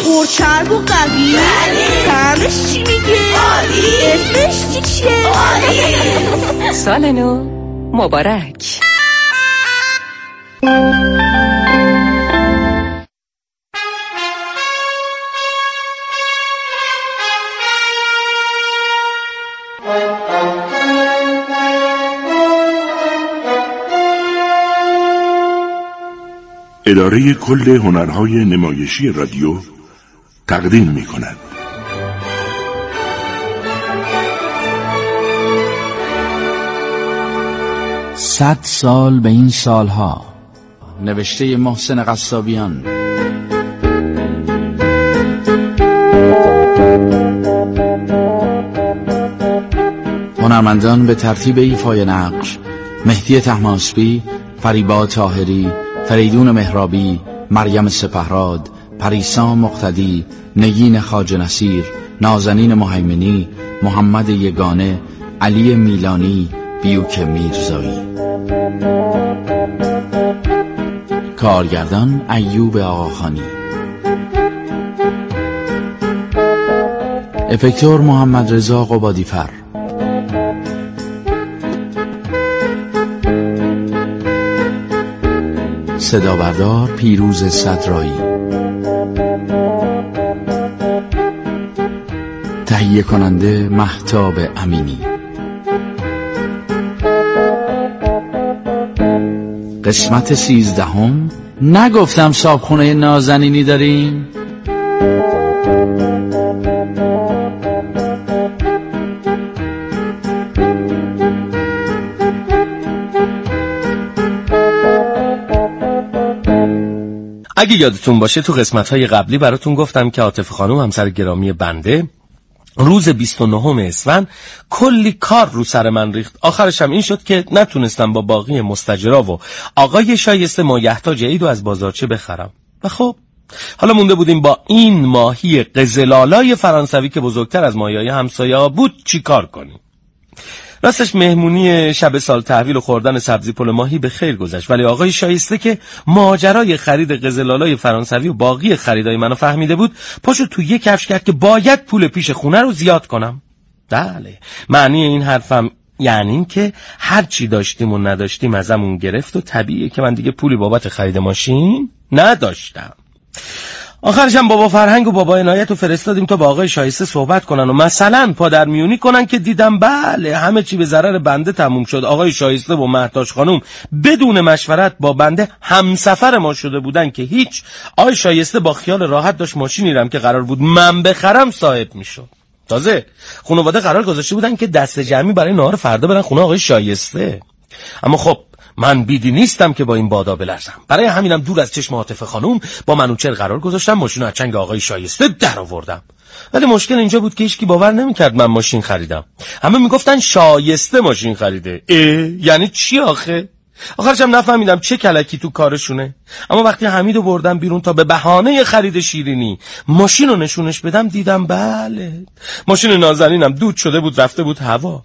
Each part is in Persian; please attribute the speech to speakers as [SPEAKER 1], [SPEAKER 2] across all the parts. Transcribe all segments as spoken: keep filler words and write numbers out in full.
[SPEAKER 1] پرچرب و قوی. طعمش چی میگه؟ عالی. اسمش چی چیه؟ عالی.
[SPEAKER 2] سال نو مبارک.
[SPEAKER 3] اداره کل هنرهای نمایشی رادیو تقدیم می کند.
[SPEAKER 4] صد سال به این سالها، نوشته محسن قصابیان. هنرمندان به ترتیب ایفای نقش: مهدی طهماسبی، فریبا طاهری، فریدون مهرابی، مریم سپهراد، پریسا مقتدی، نگین خواجه نصیر، نازنین مهیمنی، محمد یگانه، علی میلانی، بیوک میرزایی. کارگردان ایوب آقاخانی. افکتور محمد رضا قبادیفر. صدا بردار پیروز صدرایی. تهیه کننده مهتاب امینی. قسمت سیزدهم. نگفتم صابخونه نازنینی داریم؟
[SPEAKER 5] اگه یادتون باشه تو قسمت‌های قبلی براتون گفتم که عاطفه خانم همسر گرامی بنده روز بیست و نهم اسفند کلی کار رو سر من ریخت. آخرش هم این شد که نتونستم با باقی مستجرا و آقای شایسته مایحتاج عیدو از بازارچه بخرم. و خب حالا مونده بودیم با این ماهی قزل‌آلای فرانسوی که بزرگتر از ماهی‌های همسایه‌ها بود چی کار کنیم. راستش مهمونی شب سال تحویل و خوردن سبزی پلو ماهی به خیر گذشت، ولی آقای شایسته که ماجرای خرید قزل‌آلای فرانسوی و باقی خریدای منو فهمیده بود، پاشو تو یک کفش کرد که باید پول پیش خونه رو زیاد کنم. بله، معنی این حرفم یعنی این که هر چی داشتیم و نداشتیم ازمون گرفت و طبیعیه که من دیگه پولی بابت خرید ماشین نداشتم. آخرش هم بابا فرهنگ و بابا عنایت رو فرستادیم تا با آقای شایسته صحبت کنن و مثلا پادرمیونی کنن که دیدم بله همه چی به ضرر بنده تموم شد. آقای شایسته و مهتاج خانم بدون مشورت با بنده همسفر ما شده بودن که هیچ. آقای شایسته با خیال راحت داشت ماشینی رم که قرار بود من بخرم صاحب میشد. تازه خانواده قرار گذاشته بودن که دست جمعی برای نهار فردا برن خونه آقای شایسته. اما خب من بیدی نیستم که با این بادا بلرزم. برای همینم دور از چشم عاطفه خانوم با منوچهر قرار گذاشتم، ماشین رو از چنگ آقای شایسته در آوردم. ولی مشکل اینجا بود که هیچکی باور نمی‌کرد من ماشین خریدم. همه میگفتن شایسته ماشین خریده. اه یعنی چی آخه؟ آخرش هم نفهمیدم چه کلکی تو کارشونه. اما وقتی حمیدو بردم بیرون تا به بهانه خرید شیرینی ماشین رو نشونش بدم، دیدم بله ماشین نازنینم دود شده بود، رفته بود هوا.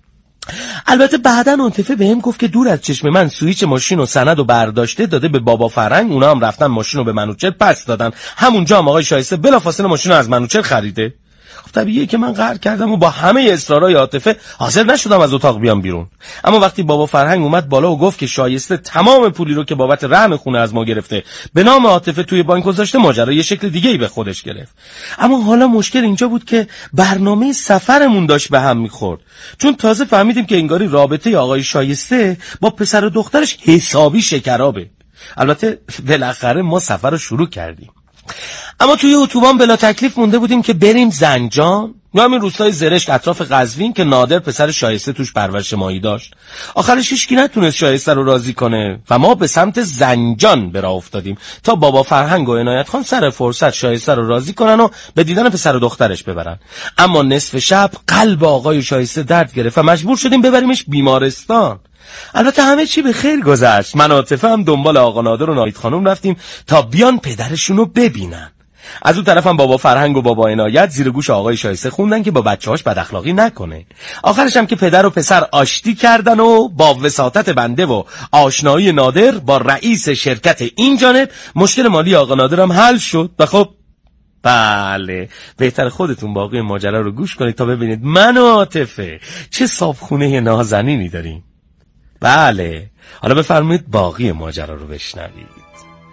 [SPEAKER 5] البته بعدن عاطفه بهم گفت که دور از چشم من سوئیچ ماشین و سند و برداشته داده به بابا فرهنگ، اونا هم رفتن ماشین رو به منوچهر پس دادن. همونجا هم آقای شایسته بلافاصله ماشین رو از منوچهر خریده. خب طبیعیه که من قهر کردم و با همه اصرارای عاطفه حاضر نشدم از اتاق بیام بیرون. اما وقتی بابا فرهنگ اومد بالا و گفت که شایسته تمام پولی رو که بابت رهن خونه از ما گرفته به نام عاطفه توی بانک گذاشته، ماجرا یه شکل دیگه‌ای به خودش گرفت. اما حالا مشکل اینجا بود که برنامه سفرمون داشت به هم می‌خورد، چون تازه فهمیدیم که انگاری رابطه آقای شایسته با پسر و دخترش حسابی شکرابه. البته بالاخره ما سفر رو شروع کردیم. اما توی اتوبان بلا تکلیف مونده بودیم که بریم زنجان یا همین روستای زرشک اطراف قزوین که نادر پسر شایسته توش پرورش ماهی داشت. آخرش هیچکی نتونست شایسته رو راضی کنه و ما به سمت زنجان به راه افتادیم تا بابا فرهنگ و عنایت خان سر فرصت شایسته رو راضی کنن و به دیدن پسر و دخترش ببرن. اما نصف شب قلب آقای شایسته درد گرفت و مجبور شدیم ببریمش بیمارستان. البته همه چی به خیر گذشت. من و عاطفه هم دنبال آقا نادر و ناهید خانم رفتیم تا بیان پدرشون رو ببینن. از اون طرف هم بابا فرهنگ و بابا عنایت زیر گوش آقای شایسته خوندن که با بچه‌هاش بد اخلاقی نکنه. آخرش هم که پدر و پسر آشتی کردن و با وساطت بنده و آشنایی نادر با رئیس شرکت این جانب مشکل مالی آقا نادر هم حل شد. و خب بله بهتر خودتون باقی ماجرا رو گوش کنید تا ببینید من و عاطفه چه صابخونه نازنینی داریم. بله حالا بفرمایید باقی ماجرا رو بشنوید.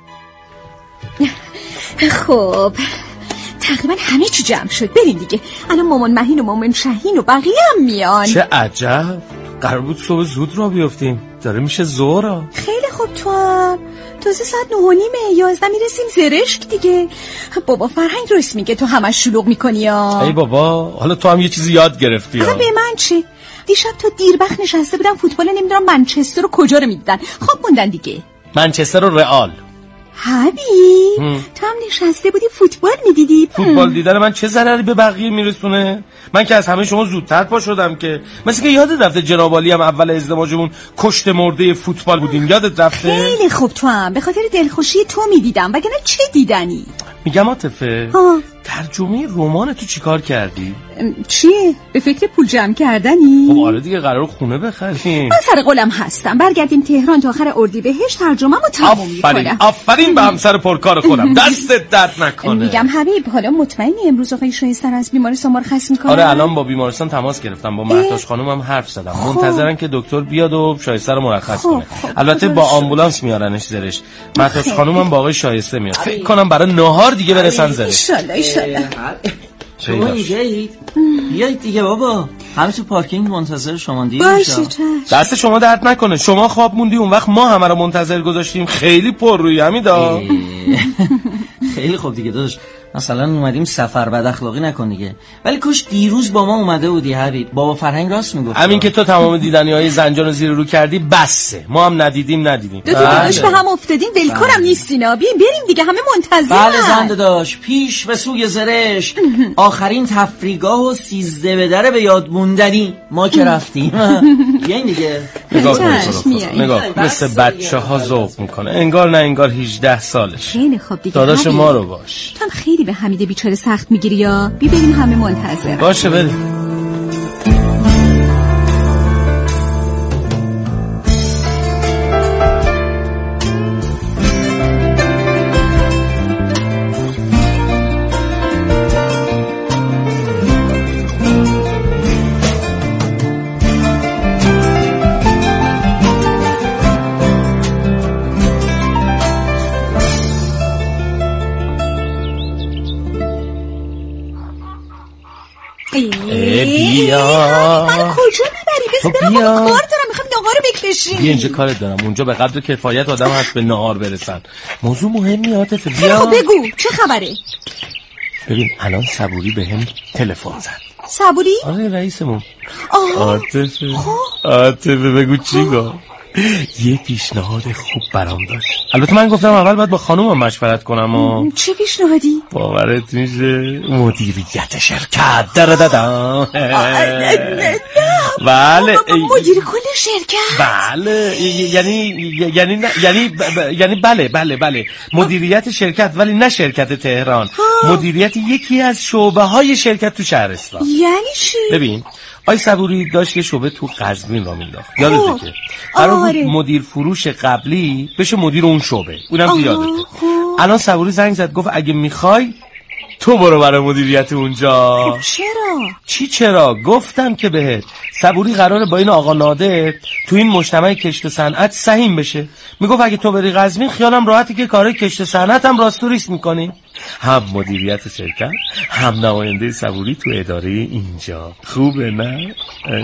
[SPEAKER 1] خب تقریبا همه چی جمع شد، بریم دیگه. الان مامان مهین و مامان شهین و بقیه هم میان.
[SPEAKER 5] چه عجب، قرار بود صبح زود را بیافتیم، داره میشه ظهر.
[SPEAKER 1] خیلی خوب، تو هم تازه ساعت نه و نیمه، یازده میرسیم زرشک دیگه. بابا فرهنگ درست میگه تو همش شلوغ میکنی ها.
[SPEAKER 5] ای بابا حالا تو هم یه چیزی یاد گرفتی ها.
[SPEAKER 1] به من چه؟ دیشب تو دیر وقت نشسته بودن فوتبال، نمیدونم منچستر رو کجا رو میدیدن، خواب موندن دیگه.
[SPEAKER 5] منچستر و رئال.
[SPEAKER 1] حبیب تو هم نشسته بودی فوتبال میدیدی؟
[SPEAKER 5] فوتبال دیدن من چه ضرری به بقیه میرسونه؟ من که از همه شما زودتر پا شدم که. مثل که یادت رفته جناب عالی هم اول ازدواجمون کشت مرده فوتبال بودیم، یادت رفته؟
[SPEAKER 1] خیلی خوب، تو هم به خاطر دلخوشی تو میدیدم، وگرنه چه دیدنی؟
[SPEAKER 5] میگم عاطفه ترجمه رمان تو چیکار کردی؟
[SPEAKER 1] چیه؟ به فکر پول جمع کردنی؟
[SPEAKER 5] خب آره دیگه، قرار خونه بخریم.
[SPEAKER 1] من سر قولم هستم، برگردیم تهران تا آخر اردیبهشت ترجمه‌مو تموم میکنم.
[SPEAKER 5] آفرین آفرین به همسر پرکار خودم، دستت درد نکنه.
[SPEAKER 1] میگم حبیب حالا مطمئنی امروز آقای شایستر از بیمارستان ما رو خصم میکنن؟
[SPEAKER 5] آره الان با بیمارستان تماس گرفتم، با مهتاج خانم هم حرف زدم، منتظرن که دکتر بیاد و شایسته رو مرخص کنه. البته با آمبولانس میارنش زرش. مهتاج خانم هم با آقای شایسته میاد، فکر کنم برای نهار دیگه برسن زرش.
[SPEAKER 1] ان شاء الله.
[SPEAKER 6] شما اینجایید؟ بیایید دیگه بابا، همه تو پارکینگ منتظر شما دیر میشه.
[SPEAKER 5] دست شما درد نکنه، شما خواب موندی اون وقت ما همه رو منتظر گذاشتیم، خیلی پر روی همیدا.
[SPEAKER 6] خیلی خوب دیگه داداش، مثلا اومدیم سفر بد اخلاقی نکن دیگه. ولی کاش دیروز با ما اومده بودی حبیب، بابا فرهنگ راست میگفت.
[SPEAKER 5] همین که تو تمام دیدنی‌های زنجان رو زیر رو کردی بسه، ما هم ندیدیم ندیدیم.
[SPEAKER 1] دو تا داداش به هم افتادیم، ولکنم نیستینا، بیایم بریم دیگه، همه منتظرن.
[SPEAKER 6] بله زنده داشت، پیش به سوی زرشک، آخرین تفریگاه و سیزده به در به یاد موندنی ما که رفتیم. بیاین دیگه.
[SPEAKER 5] نگاه کن نگاه مثل بچه‌ها ذوق میکنه، انگار نه انگار هجده سالش.
[SPEAKER 1] خیلی خوب دیگه،
[SPEAKER 5] داداش ما رو باش.
[SPEAKER 1] تو خیلی به حمیده بیچاره سخت میگیری یا بی بریم، همه منتظر.
[SPEAKER 5] باشه بریم. بیا
[SPEAKER 1] من کجا میبری؟ بس برم بابا، کار دارم، میخوام نهار رو بکشیم.
[SPEAKER 5] بیا اینجا کارت دارم، اونجا به قدر کفایت آدم هست به نهار برسن. موضوع مهمی عاطفه، بیا.
[SPEAKER 1] خب بگو چه خبره؟
[SPEAKER 5] ببین الان صبوری به هم تلفن زد.
[SPEAKER 1] صبوری؟
[SPEAKER 5] آره رئیسمون. عاطفه عاطفه بگو چی گفت؟ یه پیشنهاد خوب برام داشت. البته من گفتم اول باید با خانومم مشورت کنم. و
[SPEAKER 1] چه پیشنهادی؟
[SPEAKER 5] باورت میشه مدیریت شرکت در دادم. بله
[SPEAKER 1] مدیر کل شرکت؟
[SPEAKER 5] بله یعنی یعنی یعنی یعنی بله بله بله مدیریت شرکت، ولی نه شرکت تهران، مدیریت یکی از شعبه های شرکت تو شهرستان.
[SPEAKER 1] یعنی چی؟
[SPEAKER 5] ببین آی صبوری داشت یه شعبه تو قزوین را مینداخت، یادته که قرار بود مدیر فروش قبلی بشه مدیر اون شعبه، اونم یادته. الان صبوری زنگ زد گفت اگه میخوای تو برو برای مدیریت اونجا.
[SPEAKER 1] خب چرا؟
[SPEAKER 5] چی چرا؟ گفتم که بهت صبوری قراره با این آقا نادر تو این مجتمع کشت و صنعت سهیم بشه. میگفت اگه تو بری قزوین خیالم راحتی که کارهای کشت و صنعت هم راست و ریست میکنی، هم مدیریت شرکت هم نماینده صبوری تو اداره اینجا. خوبه نه؟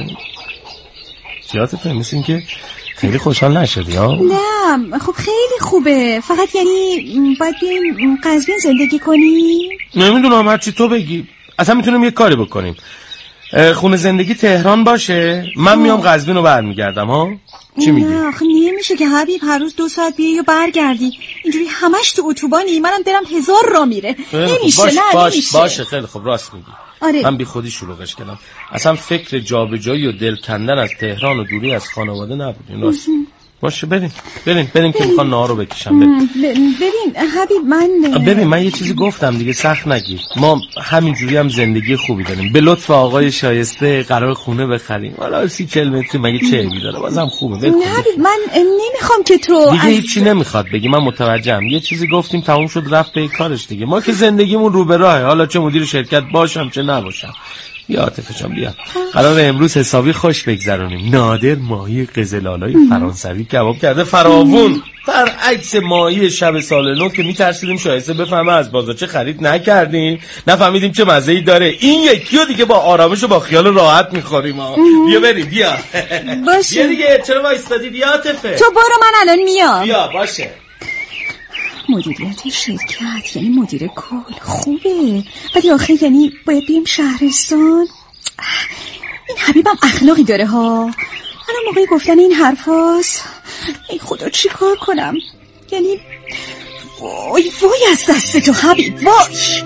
[SPEAKER 5] جهات فهمیستین که خیلی خوشحال نشدی ها؟
[SPEAKER 1] نه خب خیلی خوبه، فقط یعنی باید بریم قزوین زندگی کنی؟
[SPEAKER 5] نمیدونم هرچی تو بگی. اصلا میتونیم یه کاری بکنیم، خونه زندگی تهران باشه، من میام قزوین رو برمیگردم ها. چی میگی؟
[SPEAKER 1] نه آخه نمیشه که حبیب هر روز دو ساعت بیایی و برگردی، اینجوری همش تو اتوبانی، منم دلم هزار را میره. نمیشه.
[SPEAKER 5] باش
[SPEAKER 1] نه
[SPEAKER 5] باش
[SPEAKER 1] نمیشه.
[SPEAKER 5] باشه خیلی خوب راست میگی.
[SPEAKER 1] آره.
[SPEAKER 5] من بی خودی شلوغش کردم، اصلا فکر جابجایی و دل کندن از تهران و دوری از خانواده نبود. این راست. باشه بریم بریم بریم که میخوان نهار رو بکشم. بریم
[SPEAKER 1] ببین حبیب من
[SPEAKER 5] ببین من یه چیزی گفتم دیگه، سخت نگیر. ما همینجوری هم زندگی خوبی داریم. به لطف آقای شایسته قرار خونه بخریم. حالا سی چهل متری مگه چه عیبی داره؟ بازم خوبه.
[SPEAKER 1] نه حبیب من نمیخوام که تو
[SPEAKER 5] دیگه هیچی نمیخواد بگی، من متوجهم. یه چیزی گفتیم تموم شد رفت به کارش دیگه. ما که زندگیمون رو به راهه، حالا چه مدیر شرکت باشم چه نباشم. بیا عاطفه جان بیا، قرار امروز حسابی خوش بگذرونیم. نادر ماهی قزل‌آلای فرانسوی کباب کرده فراوون، برعکس ماهی شب سال نو که میترسیدیم شایسته بفهمه از بازارچه خرید نکردیم، نفهمیدیم چه مزه‌ای داره. این یکیو دیگه با آرامش و با خیال راحت میخوریم. بیا بریم بیا.
[SPEAKER 1] باشه
[SPEAKER 5] بیا دیگه، چرا وایسادی؟ بیا عاطفه
[SPEAKER 1] تو برو من الان میام.
[SPEAKER 5] بیا باشه.
[SPEAKER 1] مدیریت شرکت یعنی مدیر کل خوبه، ولی آخه یعنی باید بیم شهرستان. این حبیبم اخلاقی داره ها. الان موقعی گفتن این حرفاست. ای خدا چی کار کنم؟ یعنی وای وای از دست تو حبیب وای.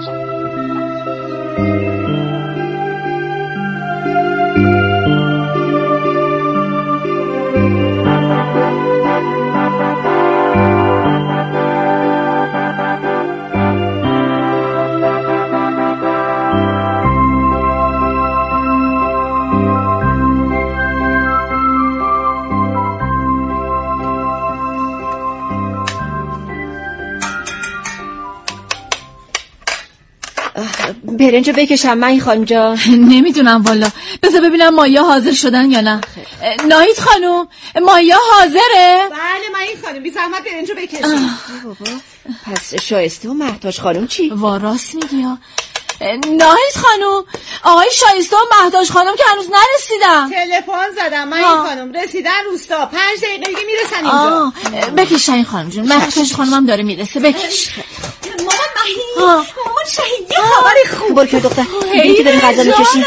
[SPEAKER 2] برنجو بکشم من این خانم جان.
[SPEAKER 7] نمیدونم والا، بذار ببینم مایا حاضر شدن یا نه. ناهید خانم مایا حاضره؟
[SPEAKER 8] بله من این خانم، بی زحمت برنجو بکشم.
[SPEAKER 2] بابا پس شایسته و مهتاج خانم چی؟
[SPEAKER 7] وا راست میگی ها. ناهید خانم آقای شایسته و مهتاج خانم که هنوز نرسیدن.
[SPEAKER 8] تلفن زدم من این خانم، رسیدن روستا، پنج دقیقه دیگه میرسن اینجا.
[SPEAKER 7] بکش این خانم جون، مهتاج خانم هم داره میرسه. بکش.
[SPEAKER 1] مامان مهین، مامان شهید، یه خبر خوب.
[SPEAKER 2] برو که دختر دیگه که داریم غذا میکشیم.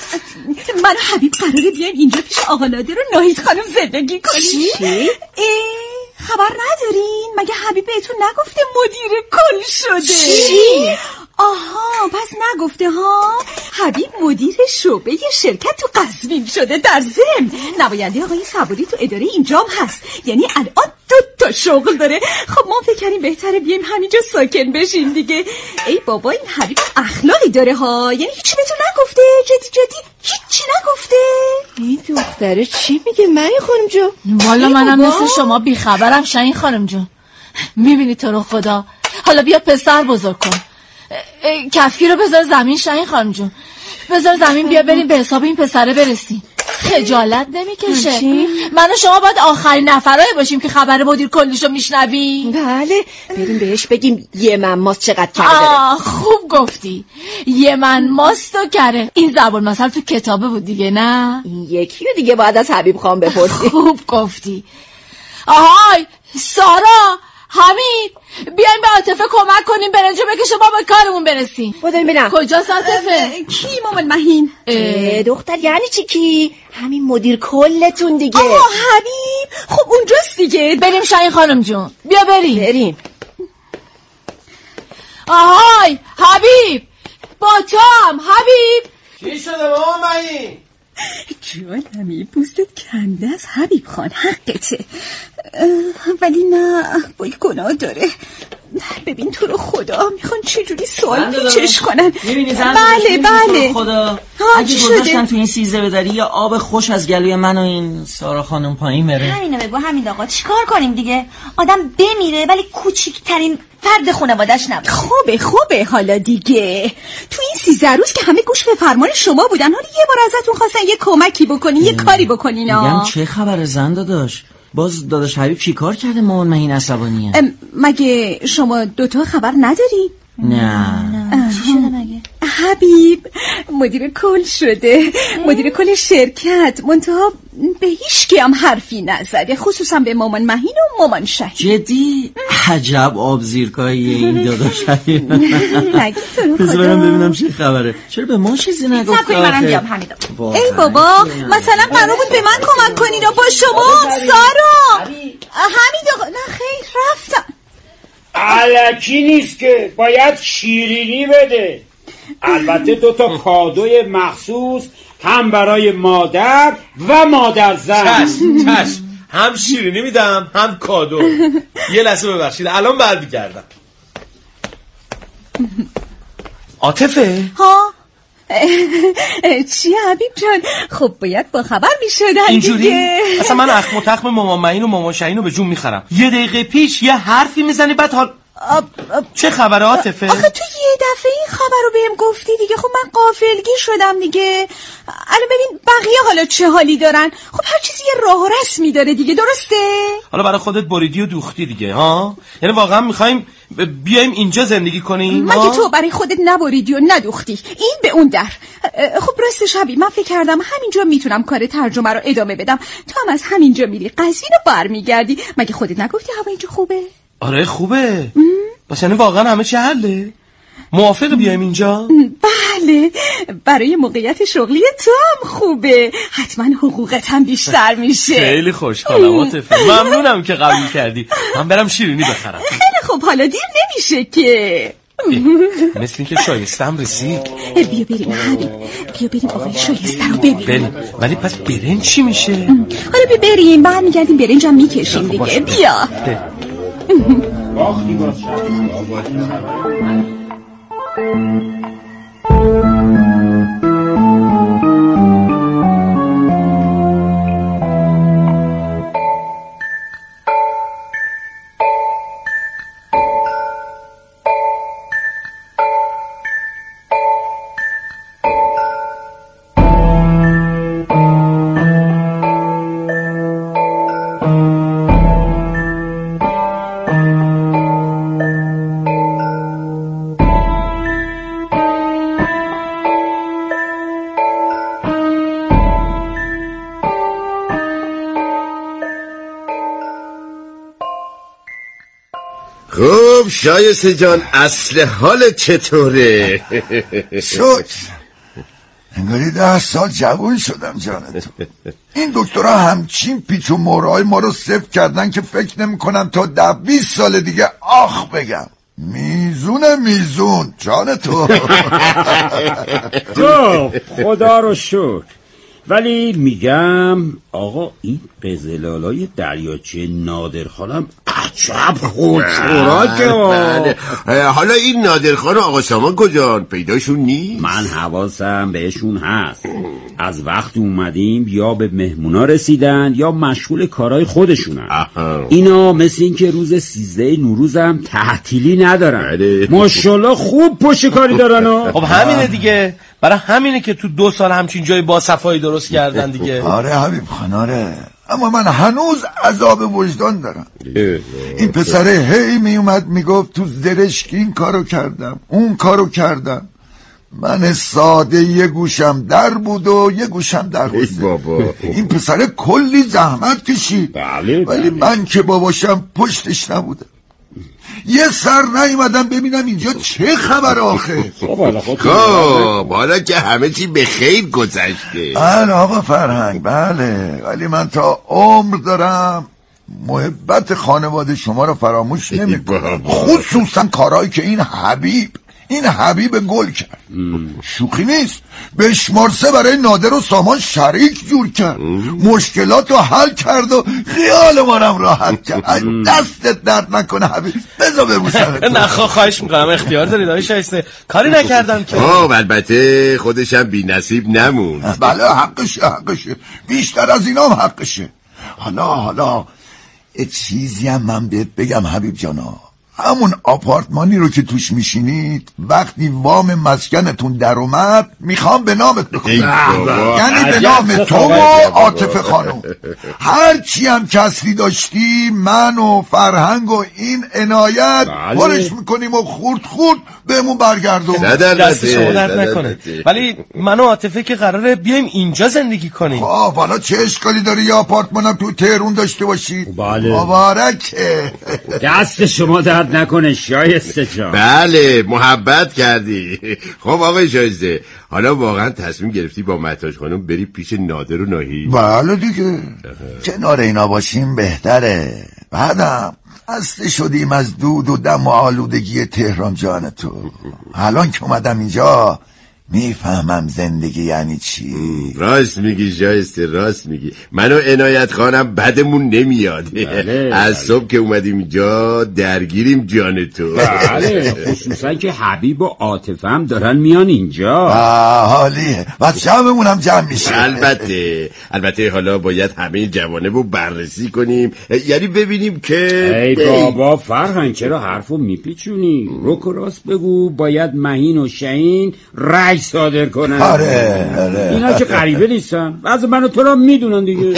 [SPEAKER 1] من حبیب قراره بیایم اینجا پیش آقا نادر و ناهید خانم زندگی کنیم.
[SPEAKER 2] چی؟
[SPEAKER 1] خبر ندارین؟ مگه حبیب بهتون نگفته مدیر کل شده؟
[SPEAKER 2] چی؟
[SPEAKER 1] آها پس نگفته ها. حبیب مدیر شعبه شرکت تو قزوین شده. در ضمن نماینده آقای صبوری تو اداره اینجام هست، یعنی الان دو تا شغل داره. خب ما فکر کردیم بهتره بیایم همینجا ساکن بشیم دیگه. ای بابا این حبیب اخلاقی داره ها، یعنی هیچی بهتون نگفته؟ جدی جدی هیچی نگفته؟
[SPEAKER 2] این دختره چی میگه من خانم جون؟
[SPEAKER 7] والا منم مثل شما بیخبرم شاین خانم جون. میبینی تو رو خدا، حالا بیا پسر بزرگ کن، کفی رو بذار زمین شاین خانم جون، بذار زمین، بیا بریم به حساب این پسره برسیم. خجالت نمیکشه؟ من و شما باید آخرین نفرای باشیم که خبر مدیر کلیشو میشنویم.
[SPEAKER 2] بله بریم بهش بگیم یه من ماست چقدر کره
[SPEAKER 7] داره. خوب گفتی، یه من ماست و کره. این زبان مثلا تو کتابه بود دیگه نه؟
[SPEAKER 2] این یکی رو دیگه باید از حبیب خان بپرسی.
[SPEAKER 7] خوب گفتی. آهای سارا، حمید، بیاین به عاطفه کمک کنیم برنجو بکشه ما به کارمون برسیم.
[SPEAKER 2] بودیم ببینم
[SPEAKER 7] کجاست عاطفه؟
[SPEAKER 1] کی مامان مهین؟
[SPEAKER 2] دختر یعنی چی کی؟ همین مدیر کلتون دیگه.
[SPEAKER 1] آه حبیب، خب اونجاست دیگه.
[SPEAKER 7] بریم شاین خانم جون، بیا بریم
[SPEAKER 2] بریم.
[SPEAKER 7] آهای حبیب، با تو هم حبیب.
[SPEAKER 5] چی شده مامان مهین؟
[SPEAKER 1] جانمی پوستت کنده از حبیب خان، حقته. ولی نه باید گناه داره. ببین تو رو خدا میخوان چجوری سوال پیچش کنن. بله بله
[SPEAKER 6] خدا اگه گذاشتن تو این سیزده بدری یا آب خوش از گلوی من و این سارا خانم پایین بره.
[SPEAKER 1] همینه بگو همین آقا، چیکار کنیم دیگه؟ آدم بمیره ولی کوچیکترین فرد خانواده‌اش نبود. خوبه خوبه حالا دیگه. تو این سیزده روز که همه گوش به فرمان شما بودن، حالا یه بار ازتون خواستن یه کمکی بکنین، یه کاری بکنین.
[SPEAKER 6] میگم چه خبر زن داداش؟ باز داداش حبیب چی کار کرده مامان مهین عصبانیه؟
[SPEAKER 1] مگه شما دوتا خبر نداری؟
[SPEAKER 6] نه
[SPEAKER 1] چی شده مگه؟ حبیب مدیر کل شده، مدیر کل شرکت. منتها به هیچ کی هم حرفی نزده، خصوصا به مامان مهین و مامان شهید.
[SPEAKER 6] جدی؟ عجب آب زیرکاییه این داداش حبیب.
[SPEAKER 1] نگی تو رو خدا.
[SPEAKER 6] بذار برم ببینم چه خبره. چرا به ما چیزی نگفت؟
[SPEAKER 1] نکنی منم بیام حمیدا. ای بابا مثلا قرار بود به من کمک کنید با شما. سارا حمید آقا. نه خیر رفتم.
[SPEAKER 9] الکی نیست که باید شیرینی بده. البته دو تا کادوی مخصوص هم برای مادر و مادر زن.
[SPEAKER 5] چشم چشم هم شیرینی میدم هم کادو. یه لحظه ببخشید الان برمیگردم. عاطفه
[SPEAKER 1] ها چی حبیب جان؟ خب باید با خبر میشدن
[SPEAKER 5] اینجوری
[SPEAKER 1] دیگه.
[SPEAKER 5] اصلا من اخم و تخم مامان معین و مامان شاهین رو به جون میخرم. یه دقیقه پیش یه حرفی میزنی بعد حال
[SPEAKER 1] آب آب.
[SPEAKER 5] چه خبره عاطفه؟
[SPEAKER 1] آخه تو یه دفعه این خبر رو بهم گفتی دیگه. خب من غافلگیر شدم دیگه. الان ببین بقیه حالا چه حالی دارن. خب هر چیزی یه راه و رسمی داره دیگه، درسته؟
[SPEAKER 5] حالا برای خودت بریدی و دوختی دیگه ها؟ یعنی واقعا میخوایم بیایم اینجا زندگی کنیم؟
[SPEAKER 1] مگه تو برای خودت نبریدی و ندوختی؟ این به اون در. خب راستش حبیب من فکر کردم همینجا میتونم کار ترجمه رو ادامه بدم. تو هم از همینجا میری قزوین و برمیگردی. مگه خودت نگفتی هوا اینجا خوبه؟
[SPEAKER 5] آره خوبه. بس یعنی واقعا همه چی حله؟ موافق بیایم اینجا؟
[SPEAKER 1] بله، برای موقعیت شغلی تو هم خوبه. حتما حقوقت هم بیشتر میشه.
[SPEAKER 5] خیلی خوشحالم عاطفه. ممنونم که قبول کردی. من برم شیرینی بخرم.
[SPEAKER 1] خیلی خوب، حالا دیر نمیشه که.
[SPEAKER 5] مثل این که شایستم رسید.
[SPEAKER 1] بیا بریم حبیب، بیا بریم آقای شایسته رو ببینیم.
[SPEAKER 5] بریم. ولی پس برنج چی میشه؟
[SPEAKER 1] حالا بیا بریم برمیگردیم برنج هم میکشیم دیگه. بیا
[SPEAKER 9] وقتی باز شد
[SPEAKER 10] خب شایسته جان، اصل حال چطوره؟
[SPEAKER 11] شد انگاری ده سال جوان شدم جانتو. این دکترها همچین پیچ و مورای ما رو صفر کردن که فکر نمی کنم تا ده بیست سال دیگه آخ بگم. میزونه میزون جانتو.
[SPEAKER 9] تو خدا رو شکر. ولی میگم آقا این قزلالای دریاچه نادرخانم عجب خود خوراکه.
[SPEAKER 10] بله. حالا این نادرخان و آقا سامان کجان؟ پیداشون نیست؟
[SPEAKER 9] من حواسم بهشون هست. از وقت اومدیم یا به مهمونا رسیدن یا مشغول کارهای خودشونن.
[SPEAKER 10] اها.
[SPEAKER 9] اینا مثل این که روز سیزده نوروزم تعطیلی ندارن. ماشاءالله خوب پشت کاری دارن.
[SPEAKER 5] خب همینه دیگه. برای همینه که تو دو سال همچین جای با صفایی درست کردن دیگه.
[SPEAKER 11] آره حبیب خان آره. اما من هنوز عذاب وجدان دارم. این پسره هی می اومد میگفت تو زرشکی این کارو کردم اون کارو کردم. من ساده یه گوشم در بود و یه گوشم در بود. این پسره کلی زحمت کشید.
[SPEAKER 9] بله
[SPEAKER 11] ولی من که باباشم پشتش نبودم. یه سر نیومدم ببینم اینجا چه خبر آخه.
[SPEAKER 10] خب حالا که همه چی به خیر گذشته.
[SPEAKER 11] بله آقا فرهنگ بله. ولی من تا عمر دارم محبت خانواده شما رو فراموش نمی‌کنم. خصوصا کارهایی که این حبیب این حبیب گل کرد. شوخی نیست. بشمارسه برای نادر و سامان شریک جور کرد. مشکلات رو حل کرد و خیال مانم راحت کرد. دستت درد نکنه حبیب. بذار ببوسم.
[SPEAKER 5] نه خواهش میکنم اختیار دارید آقای شایسته. کاری نکردم که.
[SPEAKER 10] خب البته خودشم بی نصیب نموند.
[SPEAKER 11] بله حقشه حقشه. بیشتر از اینا هم حقشه. حالا حالا یه چیزی هم من بهت بگم حبیب جانا. همون آپارتمانی رو که توش میشینید وقتی وام مسکنتون در اومد میخوام به نامت بکنم. یعنی به نام تو و عاطفه خانم. هر چی هم کسری داشتی من و فرهنگ و این عنایت برش میکنیم و خورد خورد بهمون برگردون.
[SPEAKER 5] دست شما درد نکنه. ولی من و عاطفه که قراره بیایم اینجا زندگی کنیم.
[SPEAKER 11] خب حالا چه اشکالی داره یه آپارتمانم تو تهرون داشته باشید؟ مبارکه.
[SPEAKER 9] دست شما درد نکنه شایسته جان.
[SPEAKER 10] بله محبت کردی. خب آقای شایسته حالا واقعا تصمیم گرفتی با مهتاج خانم بری پیش نادر و ناهی؟
[SPEAKER 11] بله دیگه کنار اینا باشیم بهتره. بعدم خسته شدیم از دود و دم و آلودگی تهران جان تو. الان که اومدم اینجا میفهمم زندگی یعنی چی.
[SPEAKER 10] راست میگی شایسته، راست میگی. من و عنایت خانم بدمون نمیاد. بله، از صبح که اومدیم اینجا درگیریم جان تو.
[SPEAKER 9] بله، خصوصا که حبیب و عاطفه هم دارن میان اینجا.
[SPEAKER 11] حالیه و جمعمون هم جمع میشه.
[SPEAKER 10] البته البته حالا باید همه جوانب رو بررسی کنیم، یعنی ببینیم که
[SPEAKER 9] ای بابا فرهنگ چرا حرفو میپیچونی؟ روک و راست بگو. باید مهین و شهین رأی صادر کنن.
[SPEAKER 11] آره آره،
[SPEAKER 9] اینا که غریبه نیستن، بعضی منو تو را میدونن دیگه.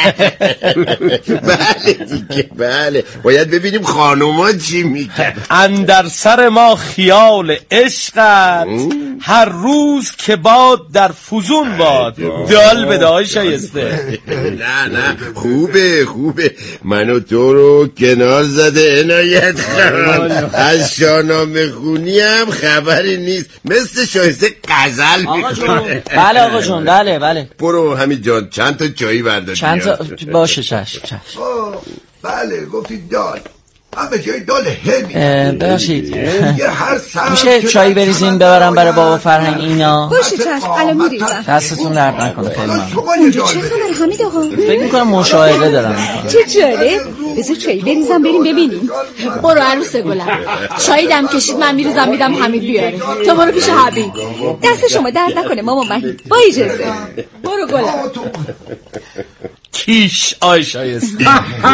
[SPEAKER 10] بله دیگه، بله باید ببینیم خانوما چی میگن.
[SPEAKER 5] اندر سر ما خیال عشقت، هر روز که باد در فزون باد. دال به دعای شایسته.
[SPEAKER 10] نه نه خوبه خوبه، منو تو رو کنار زده عنایت خان. از شاهنامه خونی هم خبری نیست، مثل شایسته غزل میکنه.
[SPEAKER 6] بله آقا جون، بله بله.
[SPEAKER 10] برو همین جان چند تا چایی بردار.
[SPEAKER 6] چند تا باشه، چشم چشم.
[SPEAKER 11] بله گفتید دال، همه جای دال همی.
[SPEAKER 6] ببخشید میشه چایی بریزین ببرم برای بابا فرهنگ اینا؟
[SPEAKER 1] باشه چشم، الان میریزم.
[SPEAKER 6] دستتون درد نکنه. خیلی ممنون.
[SPEAKER 1] اونجا چه خبر حمید آقا؟
[SPEAKER 6] فکر میکنم مشاهده دارم.
[SPEAKER 1] چه جالب. بذار چایی بریزم بریم ببینیم.
[SPEAKER 7] برو عروس گلم، چایی دم کشید من میریزم میدم حمید بیاره. تو برو پیش حبیب.
[SPEAKER 1] دست شما درد نکنه مامان وحید، با اجازه.
[SPEAKER 7] برو گلم.
[SPEAKER 5] کیش آی شایسته.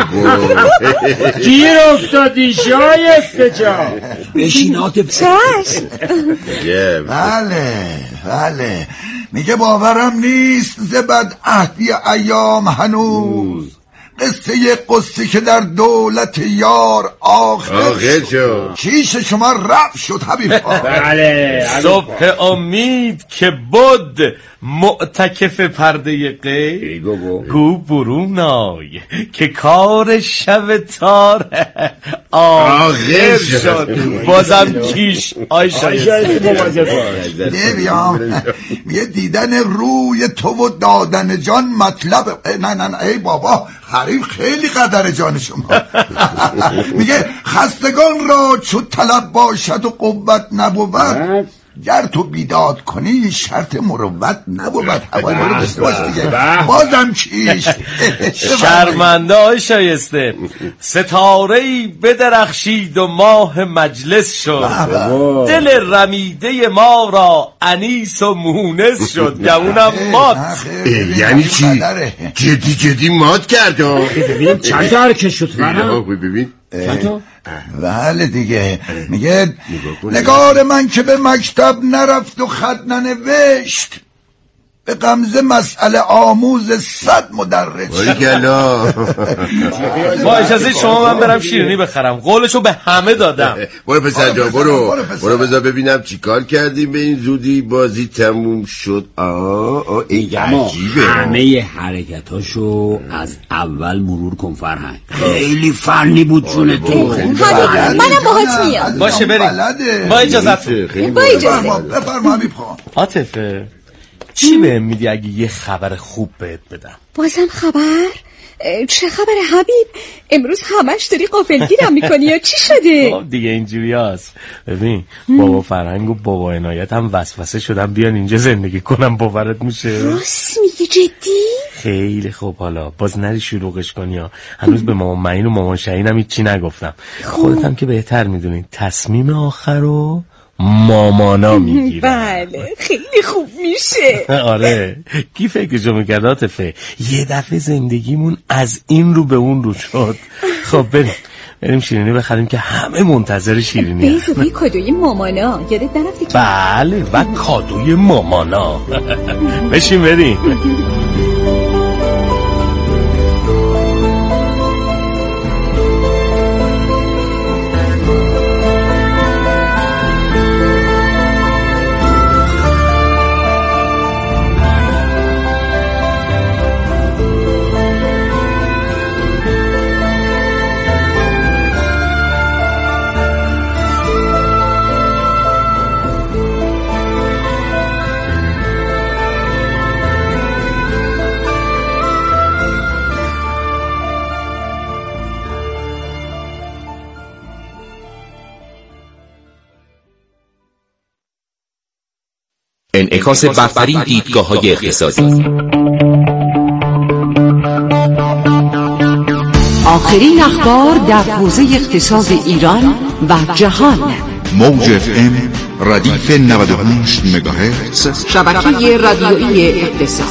[SPEAKER 9] گیر افتادی شایسته جان.
[SPEAKER 11] بشینات
[SPEAKER 1] چشم.
[SPEAKER 11] بله بله، میگه باورم نیست زبد عهدی ایام هنوز، قصه قصه که در دولت یار آخر شد. کیش شما رفت شد حبیب.
[SPEAKER 5] بله. صبح امید که بود معتکف پرده غیب، گو برون آی که کار شب تار آخر شد. بازم کیش آی شایسته.
[SPEAKER 11] بیام میگه دیدن روی تو و دادن جان مطلب. نه نه نه ای بابا، حریف خیلی قدر جان شما. میگه خستگان را چو طلب باشد و قوت نبود، گر تو بیداد کنی شرط مروت نبود. حوالی رو داشته باش دیگه. بازم کیش
[SPEAKER 5] شرمنده آی شایسته. ستاره‌ای بدرخشید و ماه مجلس شد، دل رمیده ما را انیس و مونس شد. گمونم مات.
[SPEAKER 10] یعنی چی؟ جدی جدی مات کرد.
[SPEAKER 9] ببینیم چند تا حرکت شد.
[SPEAKER 10] ببین
[SPEAKER 11] بله دیگه. میگه نگار من که به مکتب نرفت و خط ننوشت، به غمزه مسئله آموز صد مدرس.
[SPEAKER 5] با اجازه شما من برم شیرینی بخرم، قولشو به همه دادم.
[SPEAKER 10] برو پسر جا، برو برو بذار ببینم چی کار کردیم به این زودی بازی تموم شد. آه این عجیبه.
[SPEAKER 9] همه حرکتاشو از اول مرور کن فرهنگ. خیلی فنی بود جون تو.
[SPEAKER 1] منم باهات میام.
[SPEAKER 5] باشه بریم. با اجازه.
[SPEAKER 1] با اجازه.
[SPEAKER 11] بفرما حبیب خان.
[SPEAKER 5] عاطفه چی بهم میدی اگه یه خبر خوب بهت بدم؟
[SPEAKER 1] بازم خبر؟ چه خبر حبیب؟ امروز همش داری غافلگیرم میکنی یا چی شده؟
[SPEAKER 5] دیگه اینجوری هست. ببین بابا فرهنگ و بابا عنایت هم وسوسه شدن بیان اینجا زندگی کنم. باورت میشه؟
[SPEAKER 1] راست میگی؟ جدی؟
[SPEAKER 5] خیلی خوب. حالا باز نری شلوغش کنی ها. هنوز به مامان معین و مامان شهین هم هیچی نگفتم. خودت هم که بهتر میدونی تصمیم آخر رو مامانا میگیره.
[SPEAKER 1] بله خیلی خوب میشه.
[SPEAKER 5] آره کی فکرشو میکرد عاطفه؟ یه دفعه زندگیمون از این رو به اون رو شد. خب بریم بریم شیرینی بخریم که همه منتظر شیرینی هست.
[SPEAKER 1] به کادوی مامانا یادت نرفتی؟
[SPEAKER 5] بله و کادوی مامانا. بشین بریم.
[SPEAKER 12] انعکاس برترین دیدگاه‌های اقتصادی.
[SPEAKER 13] آخرین اخبار در حوزه اقتصاد ایران و جهان.
[SPEAKER 14] موج اف ام ردیف نود و هشت مگاهرتز،
[SPEAKER 13] شبکه رادیویی اقتصاد.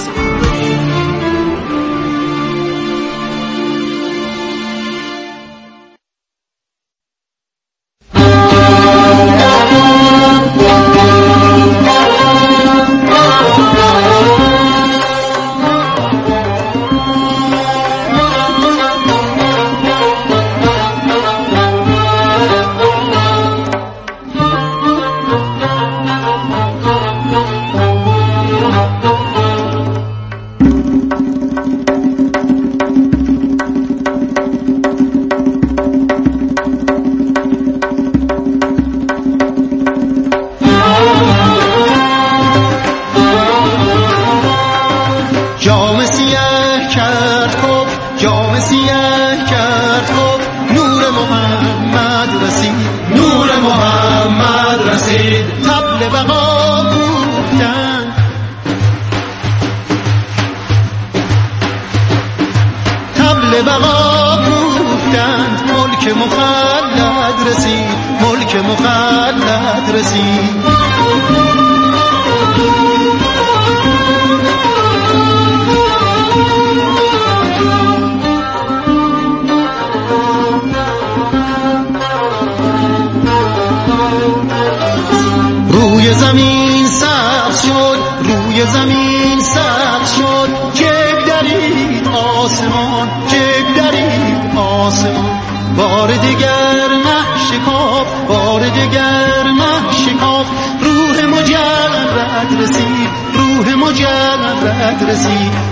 [SPEAKER 15] روی زمین سبز شد، روی زمین سبز شد، جگ درید آسمان، جگ درید آسمان. بار دیگر مه شکاف، بار دیگر مه شکاف، روح مجرد رسید، روح مجرد رسید.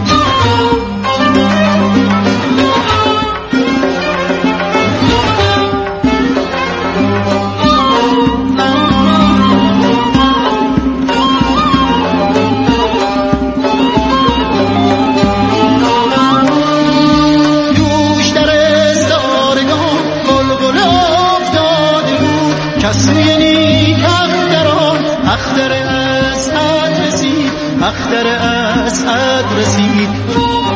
[SPEAKER 15] اختر اسعد رسید، اختر اسعد رسید.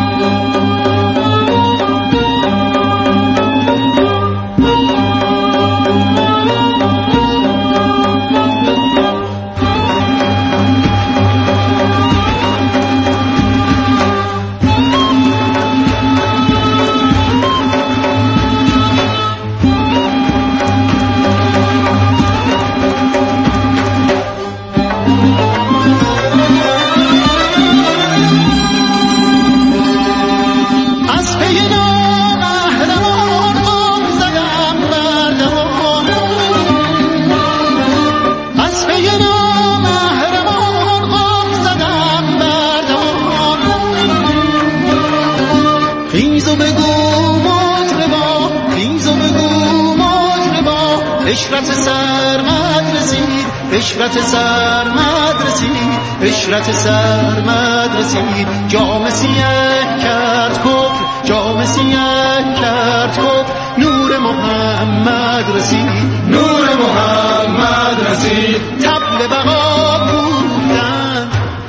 [SPEAKER 15] اشرت سرمد رسید، اشرت سرمد رسید، اشرت سرمد رسید. جام سیاه کرد کفر، جام سیاه کرد کفر، نور محمد رسید، نور محمد رسید. طبل بقا بودن،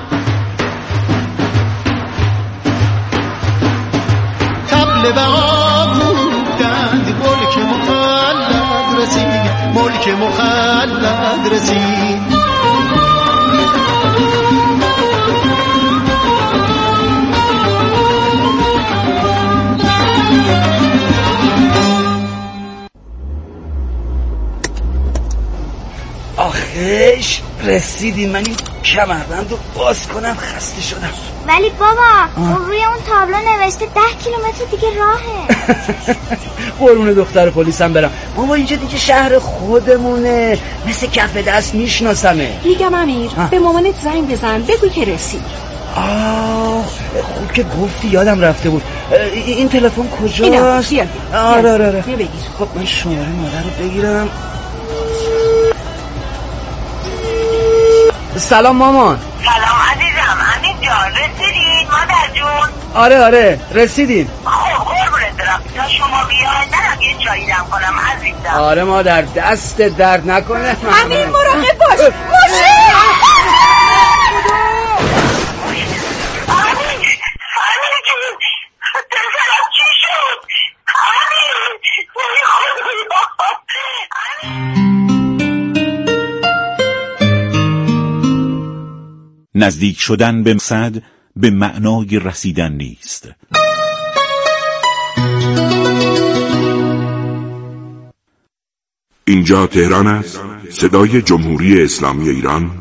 [SPEAKER 15] طبل بقا بودن، ملک مخلد رسید، ملک مخلد رسید.
[SPEAKER 6] آخش رسیدیم. من این کمربند رو باز کنم، خسته شدم.
[SPEAKER 16] ولی بابا اون روی اون تابلو نوشته ده کیلومتر دیگه راهه.
[SPEAKER 6] قربون دختر پلیسم برم. بابا اینجا دیگه شهر خودمونه، مثل کف دست میشناسمه.
[SPEAKER 17] میگم امیر به مامانت زنگ بزن بگو که رسید.
[SPEAKER 6] آه خوب که گفتی، یادم رفته بود. این تلفن کجاست؟
[SPEAKER 17] اینم بیار.
[SPEAKER 6] آره آره آره. خب من شماره مادر رو بگیرم. سلام مامان.
[SPEAKER 18] سلام عزیزم. امین جان رسیدید مادر جون؟
[SPEAKER 6] آره آره رسیدیم.
[SPEAKER 18] خب قربونت برم. تا شما بیاید منم یه چایی دم کنم عزیزم.
[SPEAKER 6] آره مادر دست درد نکنه.
[SPEAKER 1] امین مراقب باش. باشه
[SPEAKER 14] نزدیک شدن به مقصد به معنای رسیدن نیست.
[SPEAKER 3] اینجا تهران است، صدای جمهوری اسلامی ایران.